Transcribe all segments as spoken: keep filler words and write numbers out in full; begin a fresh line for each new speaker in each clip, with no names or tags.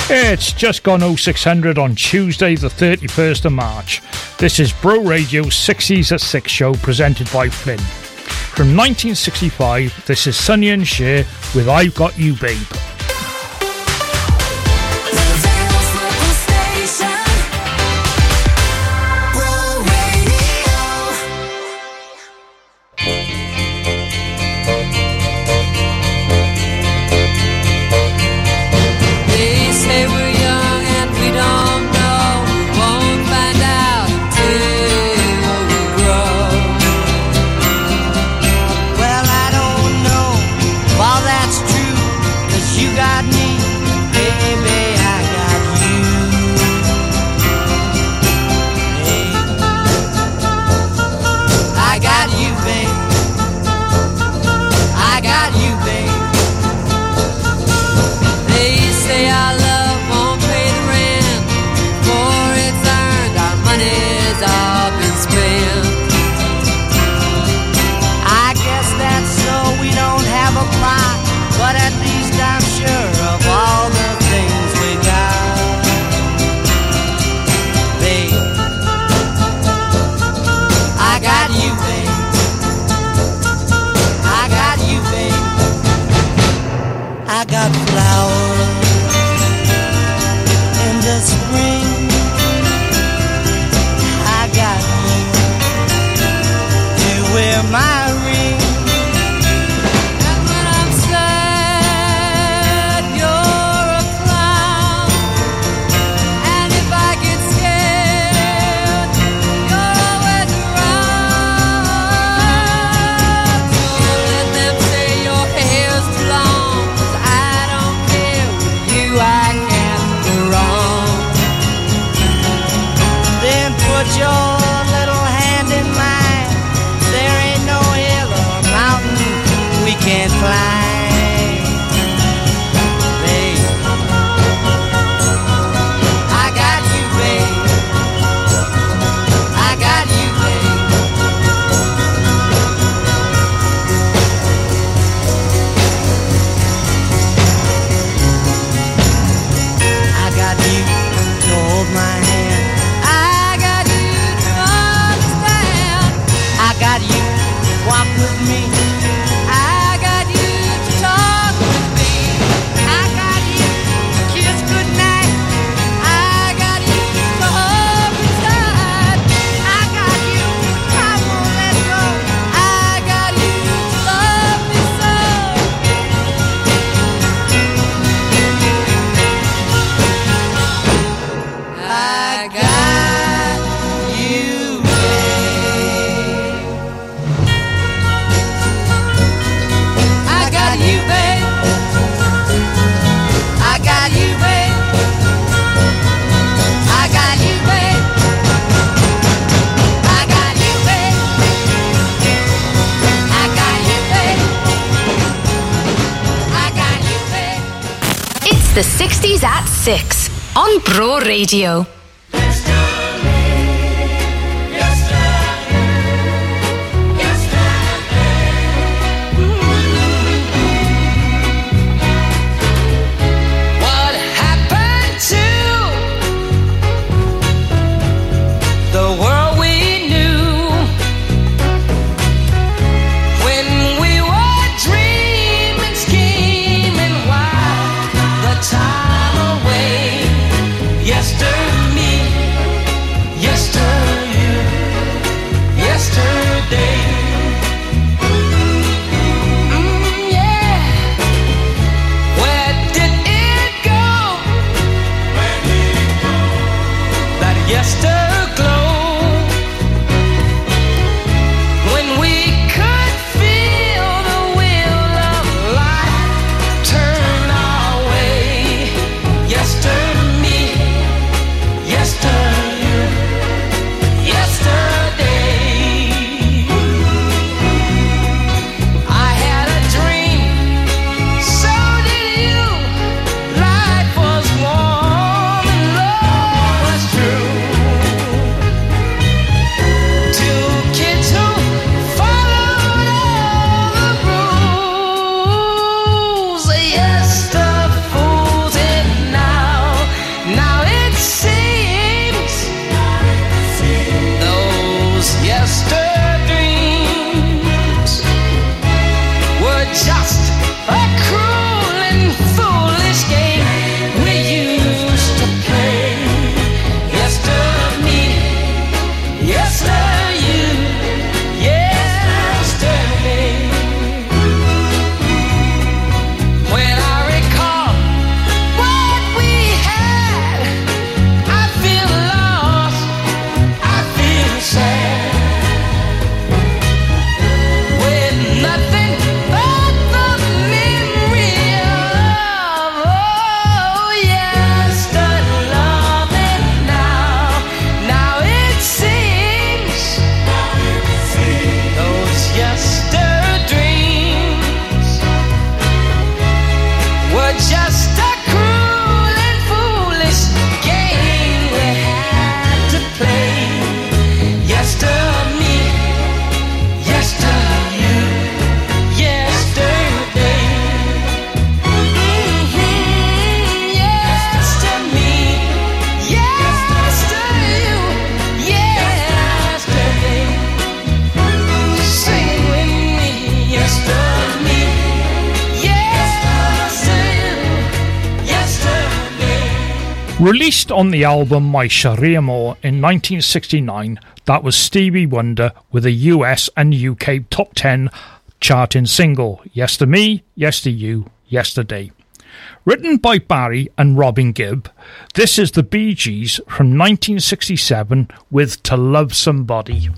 It's just gone oh six hundred on Tuesday the thirty-first of March. This is Bro Radio's sixties at six show presented by Flynn. From nineteen sixty-five, this is Sonny and Cher with I've Got You Babe.
The sixties at six on Bro Radio.
Time away yesterday.
Released on the album My Sharia More in nineteen sixty-nine, that was Stevie Wonder with a U S and U K top ten charting single, Yes to Me, Yes to You, Yesterday. Written by Barry and Robin Gibb, this is the Bee Gees from nineteen sixty-seven with To Love Somebody.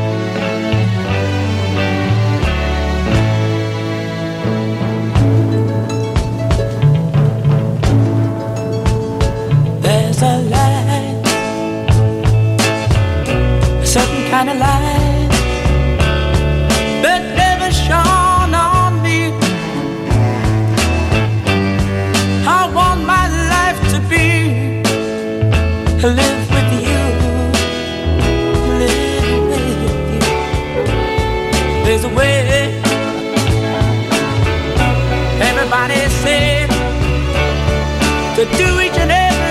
There's a light, a certain kind of light that never shone on me. I want my life to be live with you, live with you. There's a way, everybody said, to do each and every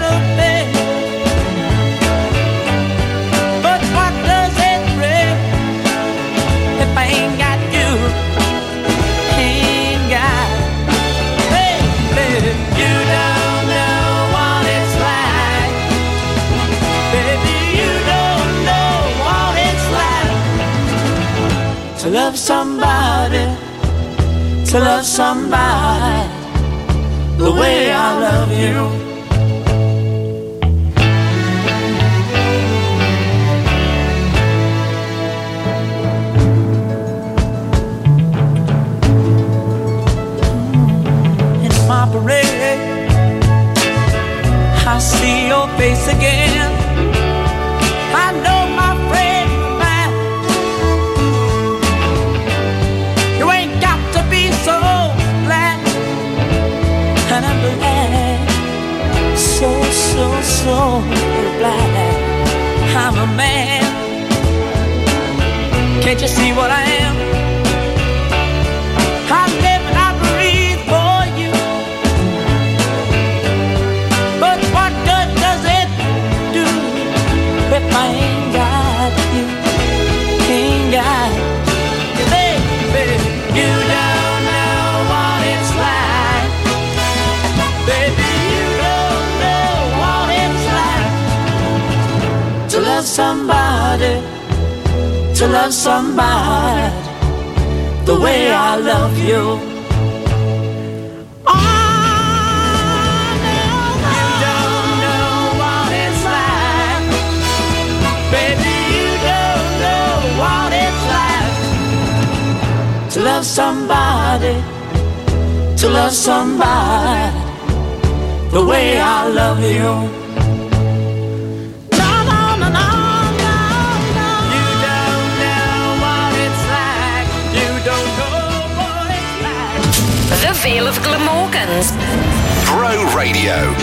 to love somebody, to love somebody the way I love you. In my parade, I see your face again. I know my friend of mine. You ain't got to be so glad, and I'm glad, so, so, so glad I'm a man. Can't you see what I am? I live and I breathe for you. But what good does it do if I ain't got you? Ain't got you, baby. You don't know what it's like, baby. You don't know what it's like to love somebody, to love somebody the way I love you. To love somebody, to love somebody the way I love you. No, no, no, no, no, no. You don't know what it's like. You don't know what it's like.
The Vale of Glamorgans.
Bro Radio.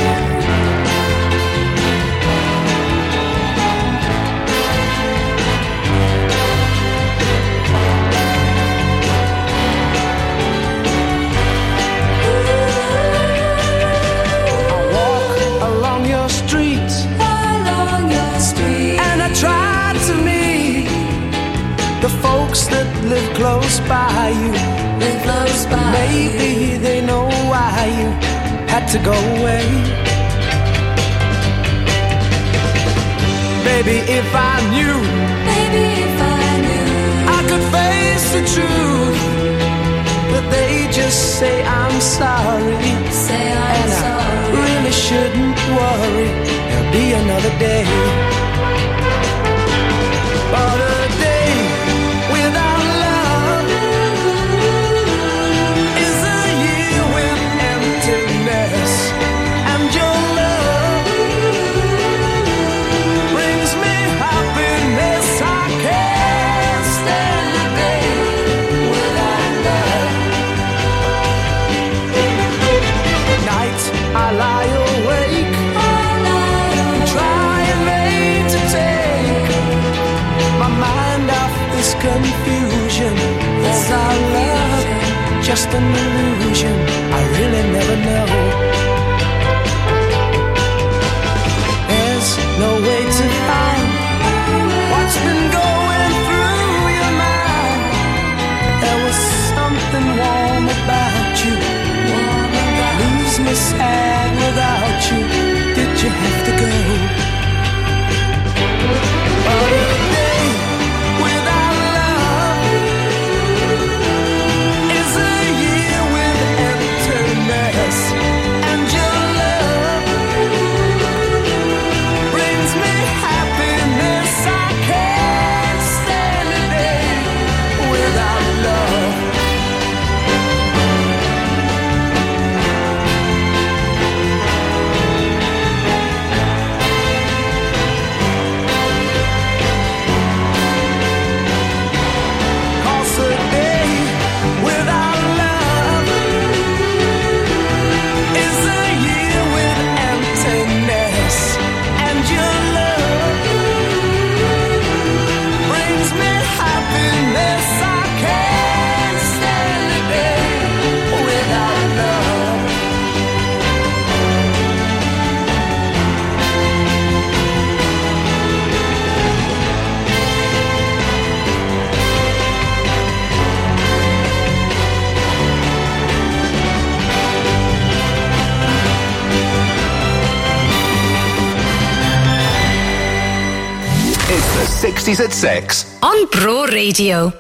The folks that live close by you, live close by maybe you. They know why you had to go away. Baby, if I knew, baby, if I knew, I could face the truth. But they just say I'm sorry, say I'm and sorry. I really shouldn't worry. There'll be another day, but a day without love is a year with emptiness, and your love brings me happiness. I can't stand a day without love. Night I lie awake, trying late to take my mind off this confusion. Is our love just an illusion? I really never know. There's no way to find what's been going through your mind. There was something warm about you, lose me sad without you. Did you
sixties at six.
On Bro Radio.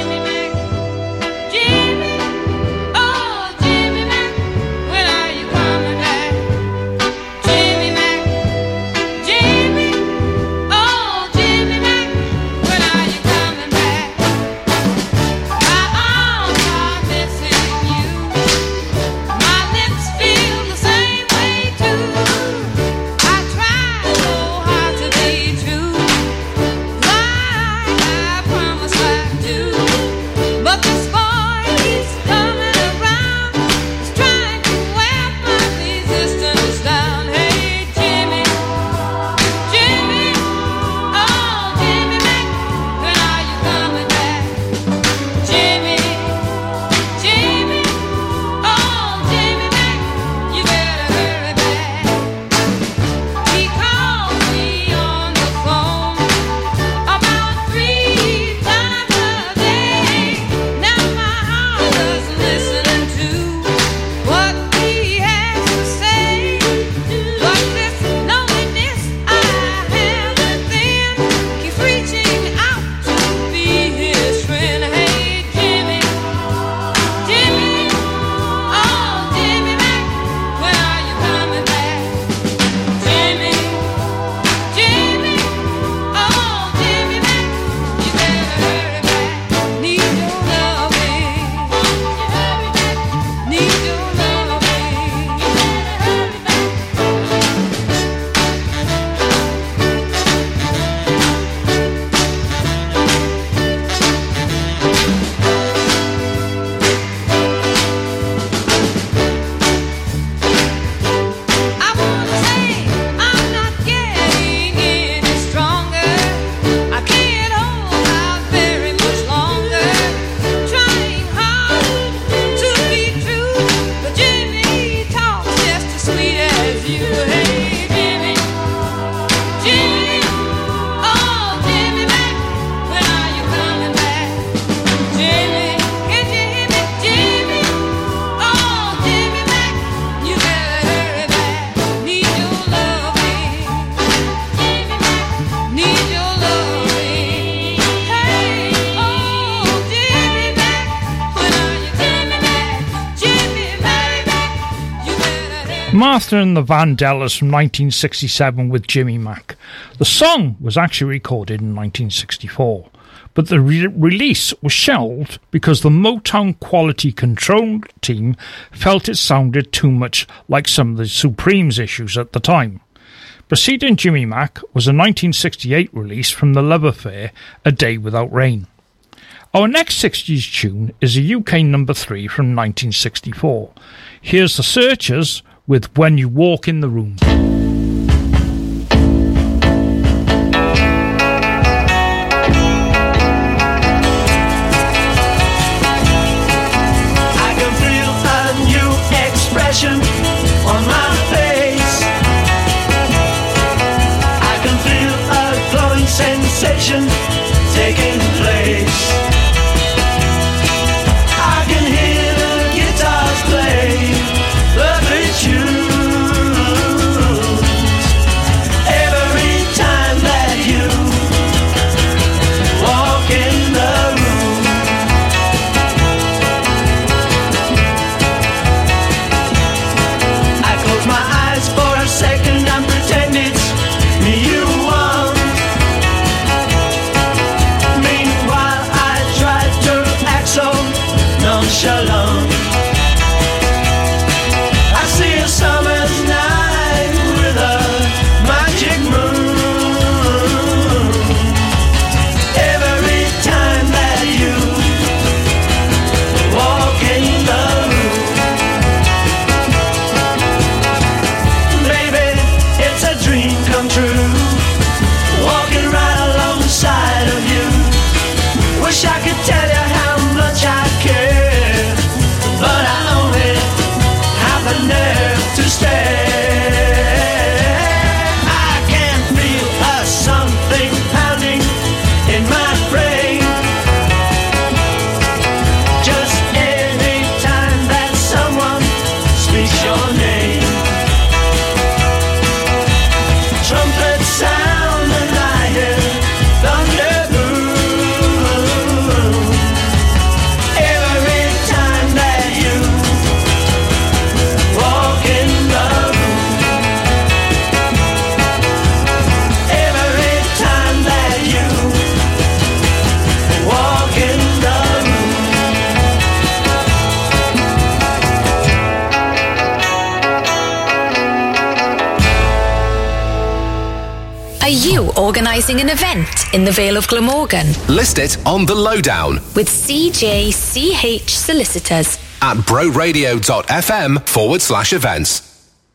Martha and the Vandellas from nineteen sixty-seven with Jimmy Mack. The song was actually recorded in nineteen sixty-four, but the re- release was shelved because the Motown quality control team felt it sounded too much like some of the Supremes issues at the time. Preceding Jimmy Mack was a nineteen sixty-eight release from The Love Affair, A Day Without Rain. Our next sixties tune is a U K number three from nineteen sixty-four. Here's The Searchers with When You Walk in the Room.
I can feel a new expression on my face. I can feel a glowing sensation taking place. I can hear the guitars play lovely tunes. Every time that you walk in the room, I close my eyes for a second and pretend it's me you want. Meanwhile I try to act so nonchalant. I see a summer's night with a magic moon. Every time that you walk in the room, baby, it's a dream come true. Walking right alongside of you. Wish I could tell you how much I care, but I only have the nerve to stare. I can feel a something pounding in my brain. Just any time that someone speaks your name. Trumpets sound and I hear thunder
Are you organising an event in the Vale of Glamorgan?
List it on The Lowdown
With C J C H Solicitors
at broradio.fm forward slash events.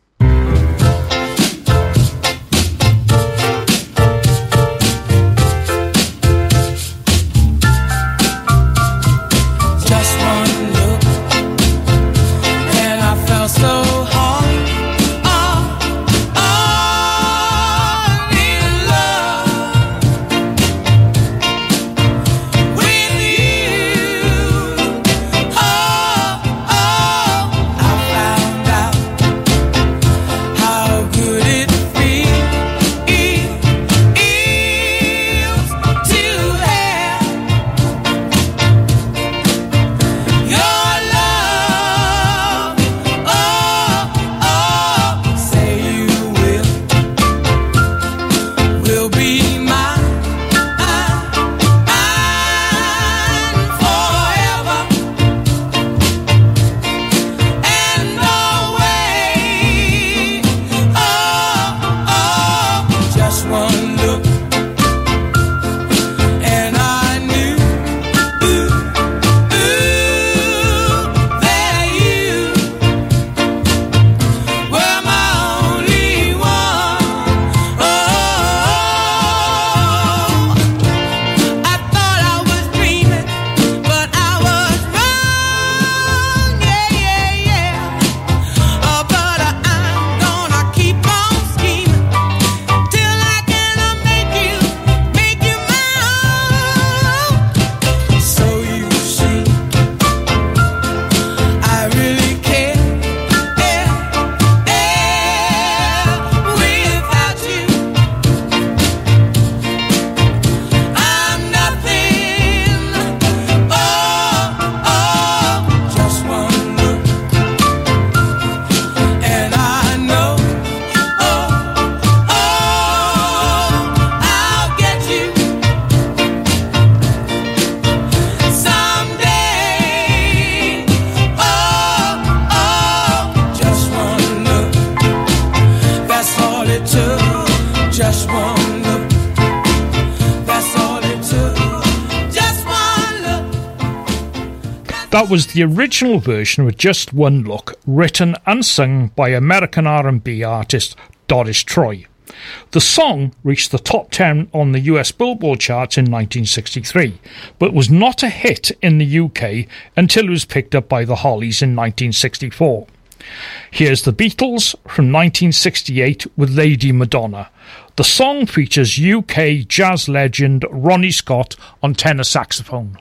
That was the original version with Just One Look, written and sung by American R and B artist Doris Troy. The song reached the top ten on the U S Billboard charts in nineteen sixty-three, but was not a hit in the U K until it was picked up by the Hollies in nineteen sixty-four. Here's the Beatles from nineteen sixty-eight with Lady Madonna. The song features U K jazz legend Ronnie Scott on tenor saxophone.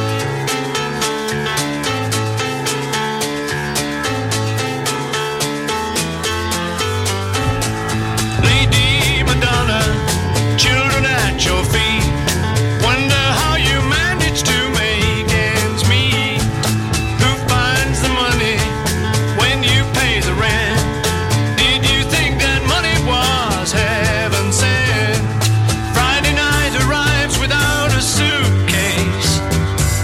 Your feet. Wonder how you manage to make ends meet. Who finds the money when you pay the rent? Did you think that money was heaven sent? Friday night arrives without a suitcase.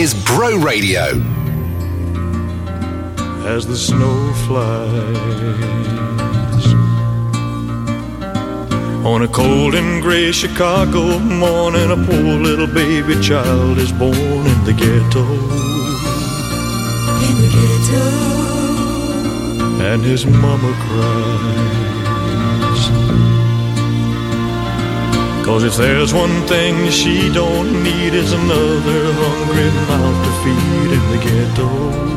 is Bro Radio.
As the snow flies on a cold and gray Chicago morning, a poor little baby child is born in the ghetto. In the ghetto. And his mama cries, 'cause if there's one thing she don't need, is another hungry mouth to feed in the ghetto.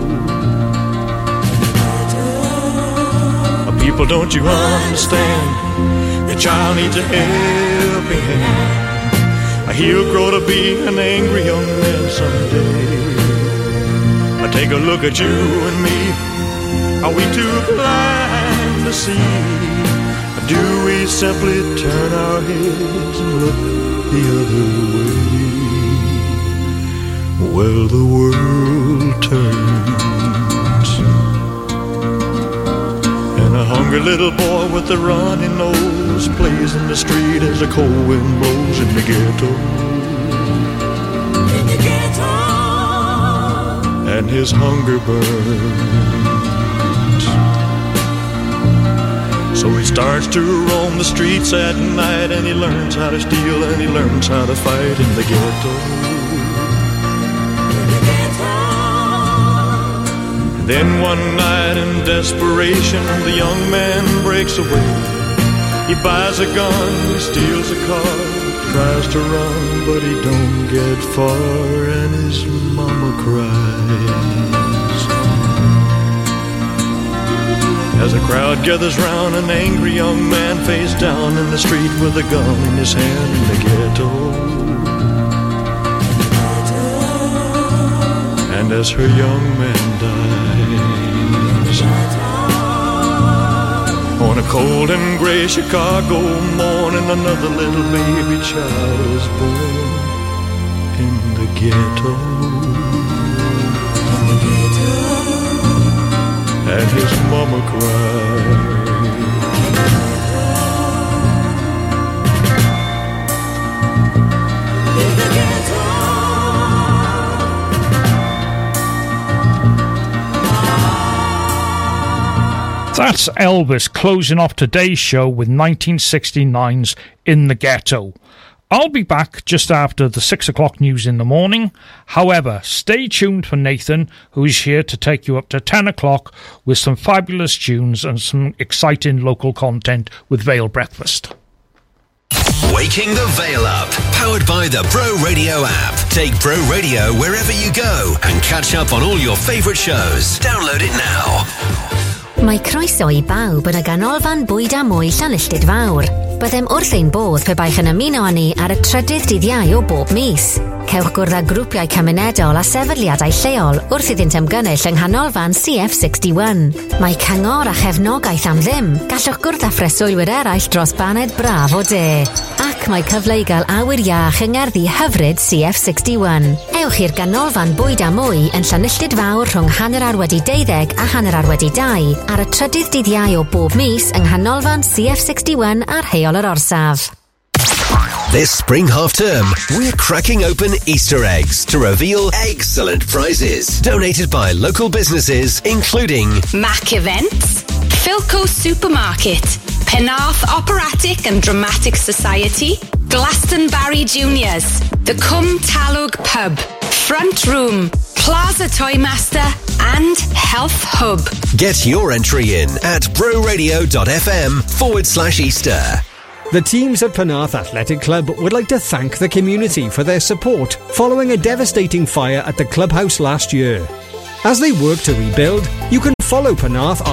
People, don't you understand? The child needs a helping hand. He'll grow to be an angry young man someday. I take a look at you and me. Are we too blind to see? Or do we simply turn our heads and look the other way? Well, the world turns, and a hungry little boy with a runny nose plays in the street as the cold wind blows in the ghetto. In the ghetto. And his hunger burns. So he starts to roam the streets at night, and he learns how to steal, and he learns how to fight in the ghetto. In the ghetto. Then one night in desperation, the young man breaks away. He buys a gun, he steals a car, tries to run, but he don't get far, and his mama cries. As a crowd gathers round, an angry young man face down in the street with a gun in his hand in the ghetto. And as her young man dies, on a cold and gray Chicago morning, another little baby child is born in the ghetto. In the ghetto. And his mama cried. In the ghetto.
That's Elvis closing off today's show with nineteen sixty-nine's In the Ghetto. I'll be back just after the six o'clock news in the morning. However, stay tuned for Nathan, who is here to take you up to ten o'clock with some fabulous tunes and some exciting local content with Vale Breakfast.
Waking the Vale Up, powered by the Bro Radio app. Take Bro Radio wherever you go and catch up on all your favourite shows. Download it now.
Mae croeso i bawb yn y ganolfan bwyd a mwy Llanilltid Fawr. Byddem wrth ein bodd pe baich yn ymuno â ni ar y trydydd dydd Iau o bob mis. Cewch gwrdd â grwpiau cymunedol a sefydliadau lleol wrth iddynt ymgynnull yng nghanolfan C F sixty-one. Mae cyngor a chefnogaeth am ddim. Gallwch gwrdd â phreswylwyr eraill dros baned braf o de. Ac mae cyfle i gael awyr iach yng ngerddi hyfryd C F sixty-one. Ewch i'r ganolfan bwyd a mwy yn Llanilltid Fawr rhwng hanner ar wedi deuddeg a hanner ar wedi dau ar y trydydd dydd Iau o bob mis yng nghanolfan C F sixty-one ar Heol yr Orsaf.
This spring half term, we're cracking open Easter eggs to reveal excellent prizes donated by local businesses, including
Mac Events, Philco Supermarket, Penarth Operatic and Dramatic Society, Glastonbury Juniors, the Cwm Talwg Pub, Front Room, Plaza Toymaster and Health Hub.
Get your entry in at broradio.fm forward slash Easter.
The teams at Penarth Athletic Club would like to thank the community for their support following a devastating fire at the clubhouse last year. As they work to rebuild, you can follow Penarth